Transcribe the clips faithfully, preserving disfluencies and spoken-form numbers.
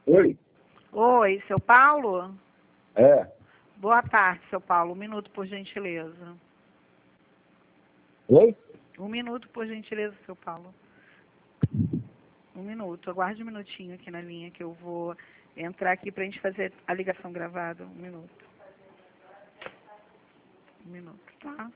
Oi? Oi, seu Paulo? É. Boa tarde, seu Paulo. Um minuto, por gentileza. Oi? Um minuto, por gentileza, seu Paulo. Um minuto. Aguarde um minutinho aqui na linha que eu vou entrar aqui para a gente fazer a ligação gravada. Um minuto. Um minuto, tá?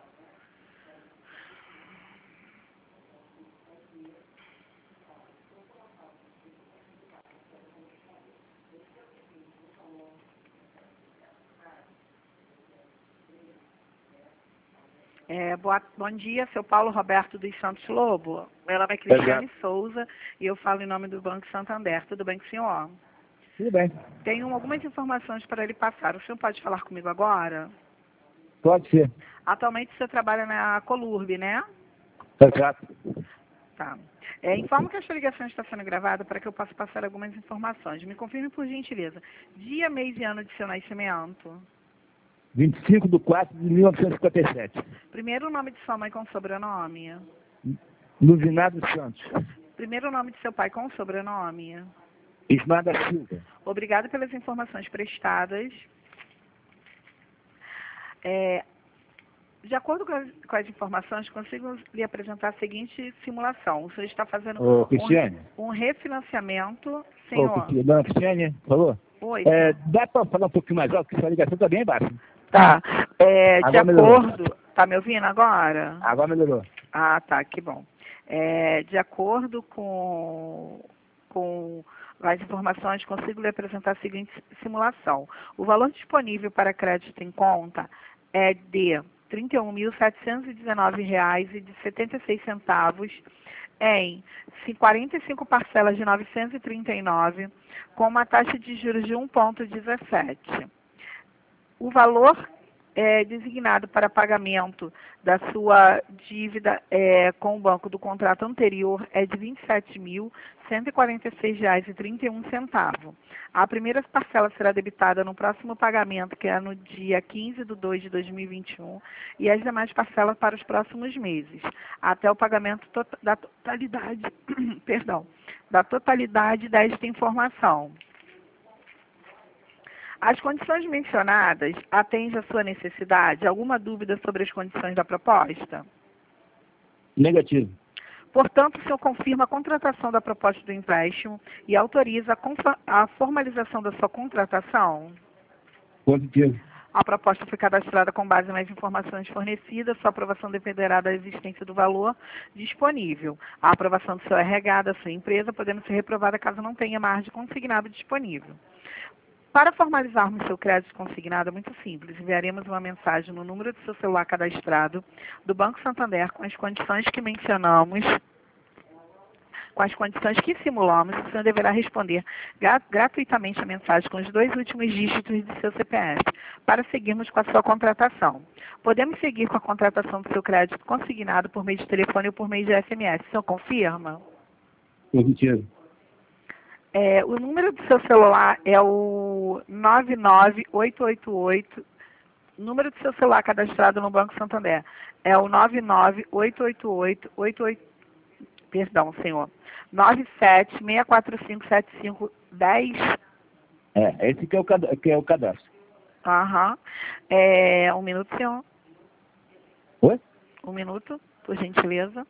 É, boa, bom dia, seu Paulo Roberto dos Santos Lobo. Meu nome é Cristiane Exato. Souza e eu falo em nome do Banco Santander. Tudo bem com o senhor? Tudo bem. Tenho algumas informações para lhe passar. O senhor pode falar comigo agora? Pode ser. Atualmente você trabalha na Colurb, né? Exato. Tá. É, informo que esta ligação está sendo gravada para que eu possa passar algumas informações. Me confirme, por gentileza, dia, mês e ano de seu nascimento. vinte e cinco de quatro de mil novecentos e cinquenta e sete. Primeiro nome de sua mãe com sobrenome. Luzinado Santos. Primeiro nome de seu pai com sobrenome. Ismar da Silva. Obrigada pelas informações prestadas. É, de acordo com as, com as informações, consigo lhe apresentar a seguinte simulação. O senhor está fazendo Ô, Cristiane. um, um refinanciamento, Ô, senhor. Cristiane, dona Cristiane, falou? Oi, É, senhor. dá para falar um pouquinho mais alto, que essa ligação está bem baixa. Tá. É, de Agora melhorou. acordo... Tá me ouvindo agora? Agora melhorou. Ah, tá, que bom. É, de acordo com, com as informações, consigo lhe apresentar a seguinte simulação. O valor disponível para crédito em conta é de trinta e um mil setecentos e dezenove reais e setenta e seis centavos em quarenta e cinco parcelas de novecentos e trinta e nove, com uma taxa de juros de um vírgula dezessete. O valor é, designado para pagamento da sua dívida é, com o banco do contrato anterior é de vinte e sete mil cento e quarenta e seis reais e trinta e um centavos. A primeira parcela será debitada no próximo pagamento, que é no dia quinze de dois de dois mil e vinte e um, e as demais parcelas para os próximos meses, até o pagamento to da totalidade, perdão, da totalidade desta informação. As condições mencionadas atendem à sua necessidade? Alguma dúvida sobre as condições da proposta? Negativo. Portanto, o senhor confirma a contratação da proposta do empréstimo e autoriza a, a formalização da sua contratação? Positivo. A proposta foi cadastrada com base nas informações fornecidas. Sua aprovação dependerá da existência do valor disponível. A aprovação do seu R H da sua empresa, podendo ser reprovada caso não tenha margem consignado disponível. Para formalizarmos seu crédito consignado, é muito simples. Enviaremos uma mensagem no número do seu celular cadastrado do Banco Santander com as condições que mencionamos, com as condições que simulamos. O senhor deverá responder gratuitamente a mensagem com os dois últimos dígitos de seu C P F para seguirmos com a sua contratação. Podemos seguir com a contratação do seu crédito consignado por meio de telefone ou por meio de S M S. O senhor confirma? Positivo. É, o número do seu celular é o nove nove oito oito oito, número do seu celular cadastrado no Banco Santander é o nove nove oito oito oito, oito oito, perdão, senhor, nove sete seis quatro cinco sete cinco um zero. É, esse que é o, cad que é o cadastro. Aham. É, um minuto, senhor. Oi? Um minuto, por gentileza.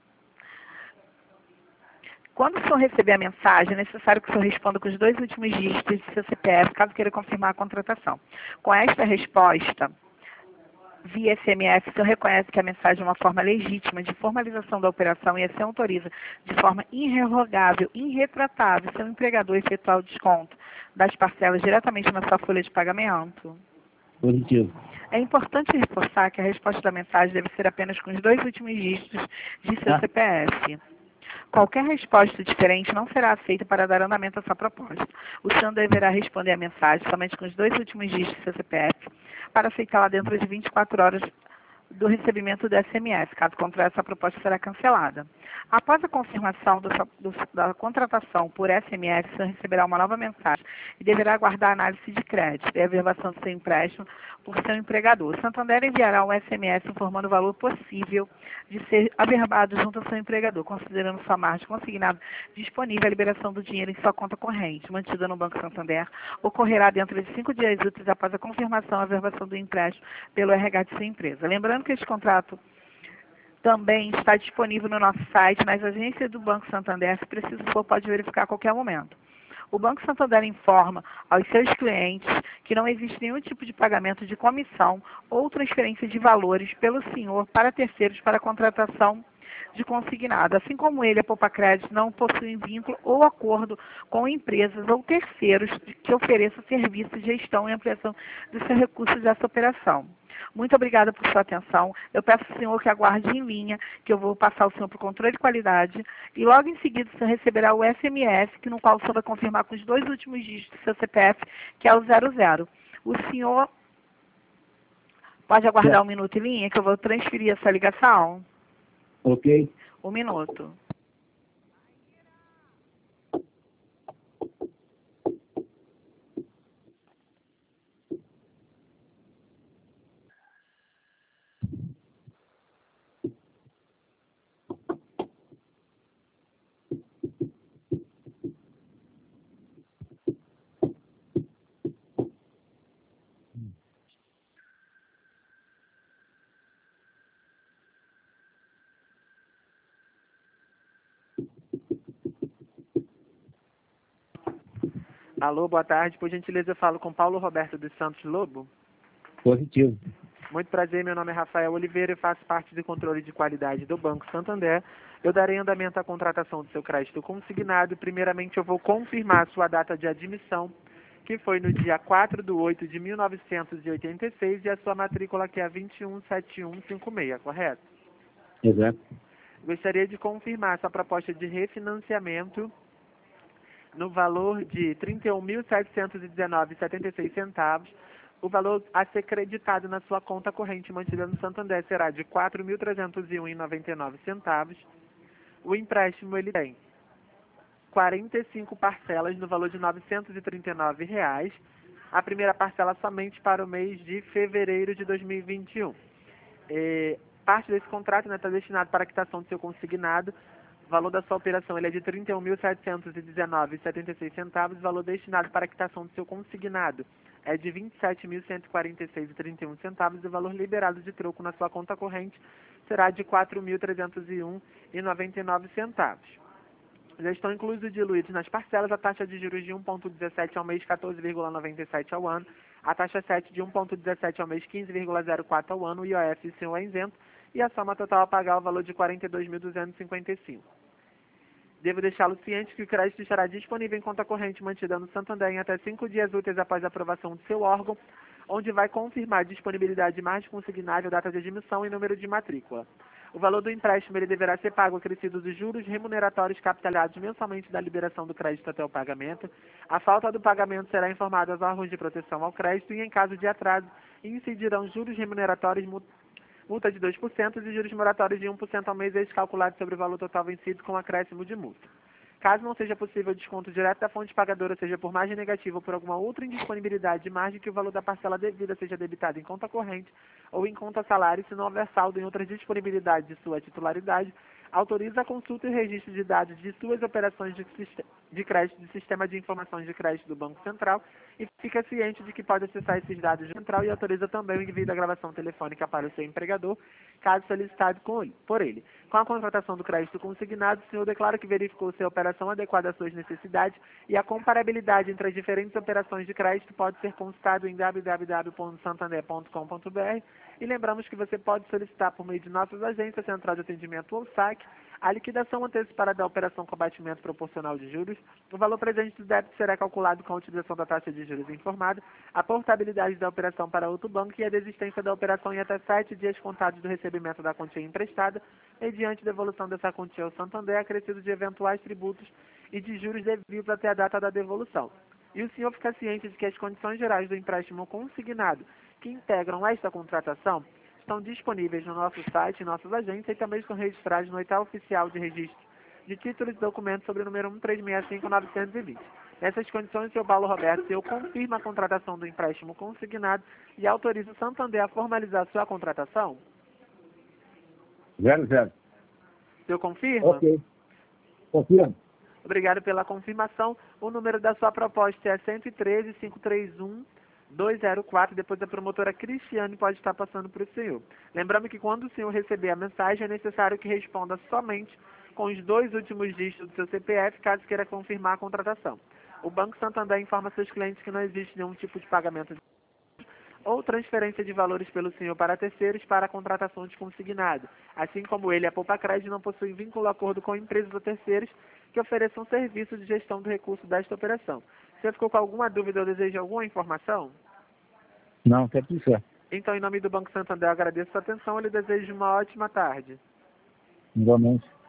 Quando o senhor receber a mensagem, é necessário que o senhor responda com os dois últimos dígitos de seu C P F, caso queira confirmar a contratação. Com esta resposta, via S M S, o senhor reconhece que a mensagem é uma forma legítima de formalização da operação e assim autoriza, de forma irrevogável, irretratável, seu empregador efetuar o desconto das parcelas diretamente na sua folha de pagamento? Positivo. É importante reforçar que a resposta da mensagem deve ser apenas com os dois últimos dígitos de seu Ah. C P F. Qualquer resposta diferente não será aceita para dar andamento à sua proposta. O senhor deverá responder a mensagem somente com os dois últimos dígitos do seu C P F para aceitá-la dentro de vinte e quatro horas do recebimento do S M S. Caso contrário, essa proposta será cancelada. Após a confirmação do, do, da contratação por S M S, você receberá uma nova mensagem e deverá aguardar a análise de crédito e a averbação do seu empréstimo por seu empregador. O Santander enviará um S M S informando o valor possível de ser averbado junto ao seu empregador, considerando sua margem consignada disponível. A liberação do dinheiro em sua conta corrente, mantida no Banco Santander, ocorrerá dentro de cinco dias úteis após a confirmação e averbação do empréstimo pelo R H de sua empresa. Lembrando que este contrato também está disponível no nosso site, nas agências do Banco Santander. Se preciso for, pode verificar a qualquer momento. O Banco Santander informa aos seus clientes que não existe nenhum tipo de pagamento de comissão ou transferência de valores pelo senhor para terceiros para a contratação de consignado. Assim como ele, a Poupa Crédito não possui vínculo ou acordo com empresas ou terceiros que ofereçam serviços de gestão e ampliação dos seus recursos dessa operação. Muito obrigada por sua atenção. Eu peço ao senhor que aguarde em linha, que eu vou passar o senhor para o controle de qualidade, e logo em seguida o senhor receberá o S M S, que no qual o senhor vai confirmar com os dois últimos dígitos do seu C P F, que é o zero zero. O senhor pode aguardar Certo. um minuto em linha, que eu vou transferir essa ligação? Ok. Um minuto. Alô, boa tarde. Por gentileza, eu falo com Paulo Roberto dos Santos Lobo. Positivo. Muito prazer, meu nome é Rafael Oliveira e faço parte do controle de qualidade do Banco Santander. Eu darei andamento à contratação do seu crédito consignado. Primeiramente, eu vou confirmar a sua data de admissão, que foi no dia quatro de oito de mil novecentos e oitenta e seis, e a sua matrícula, que é vinte e um sete um cinco seis, correto? Exato. Gostaria de confirmar essa proposta de refinanciamento no valor de trinta e um mil setecentos e dezenove reais e setenta e seis centavos. O valor a ser creditado na sua conta corrente mantida no Santander será de quatro mil trezentos e um reais e noventa e nove centavos. O empréstimo ele tem quarenta e cinco parcelas no valor de novecentos e trinta e nove reais. A primeira parcela somente para o mês de fevereiro de dois mil e vinte e um. E parte desse contrato está, né, destinado para a quitação do seu consignado. O valor da sua operação ele é de trinta e um mil setecentos e dezenove reais e setenta e seis centavos. O valor destinado para a quitação do seu consignado é de vinte e sete mil cento e quarenta e seis reais e trinta e um centavos. E o valor liberado de troco na sua conta corrente será de quatro mil trezentos e um reais e noventa e nove centavos. Já estão incluídos e diluídos nas parcelas a taxa de juros de um vírgula dezessete ao mês, quatorze vírgula noventa e sete ao ano, a taxa sete de um vírgula dezessete ao mês, quinze vírgula zero quatro ao ano, o I O F e I C M U é isento, e a soma total a pagar o valor de quarenta e dois mil duzentos e cinquenta e cinco. Devo deixá-lo ciente que o crédito estará disponível em conta corrente mantida no Santander em até cinco dias úteis após a aprovação do seu órgão, onde vai confirmar a disponibilidade de margem consignável, data de admissão e número de matrícula. O valor do empréstimo ele deverá ser pago acrescido dos juros remuneratórios capitalizados mensalmente da liberação do crédito até o pagamento. A falta do pagamento será informada aos órgãos de proteção ao crédito e, em caso de atraso, incidirão juros remuneratórios, multa de dois por cento e juros moratórios de um por cento ao mês, ex-calculado sobre o valor total vencido com acréscimo de multa. Caso não seja possível desconto direto da fonte pagadora, seja por margem negativa ou por alguma outra indisponibilidade de margem, que o valor da parcela devida seja debitado em conta corrente ou em conta salário, se não houver saldo em outras disponibilidades de sua titularidade, autoriza a consulta e registro de dados de suas operações de, de crédito do Sistema de Informações de Crédito do Banco Central e fica ciente de que pode acessar esses dados do Central, e autoriza também o envio da gravação telefônica para o seu empregador, caso solicitado por ele. Com a contratação do crédito consignado, o senhor declara que verificou se a operação adequada às suas necessidades, e a comparabilidade entre as diferentes operações de crédito pode ser consultado em w w w ponto santander ponto com ponto b r, e lembramos que você pode solicitar por meio de nossas agências, Central de Atendimento ou S A C, a liquidação antecipada da operação com abatimento proporcional de juros. O valor presente do débito será calculado com a utilização da taxa de juros informada, a portabilidade da operação para outro banco e a desistência da operação em até sete dias contados do recebimento da quantia emprestada, mediante devolução dessa quantia ao Santander, acrescido de eventuais tributos e de juros devidos até a data da devolução. E o senhor fica ciente de que as condições gerais do empréstimo consignado que integram esta contratação estão disponíveis no nosso site e nossas agências e também estão registrados no edital oficial de registro de títulos e documentos sobre o número um três seis cinco nove dois zero. Nessas condições, o senhor Paulo Roberto, eu confirmo a contratação do empréstimo consignado e autorizo o Santander a formalizar sua contratação? Zero, zero. O senhor confirma? Ok. Confirmo. Obrigado pela confirmação. O número da sua proposta é cento e treze, cinco três um, dois zero quatro. Depois a promotora Cristiane pode estar passando para o senhor. Lembrando que quando o senhor receber a mensagem, é necessário que responda somente com os dois últimos dígitos do seu C P F, caso queira confirmar a contratação. O Banco Santander informa seus clientes que não existe nenhum tipo de pagamento ou transferência de valores pelo senhor para terceiros para a contratação de consignado. Assim como ele, a Poupa Crédito não possui vínculo acordo com empresas ou terceiros que ofereçam serviço de gestão do recurso desta operação. Você ficou com alguma dúvida ou deseja alguma informação? Não, tá tudo certo. Então, em nome do Banco Santander, eu agradeço a sua atenção e lhe desejo uma ótima tarde. Igualmente.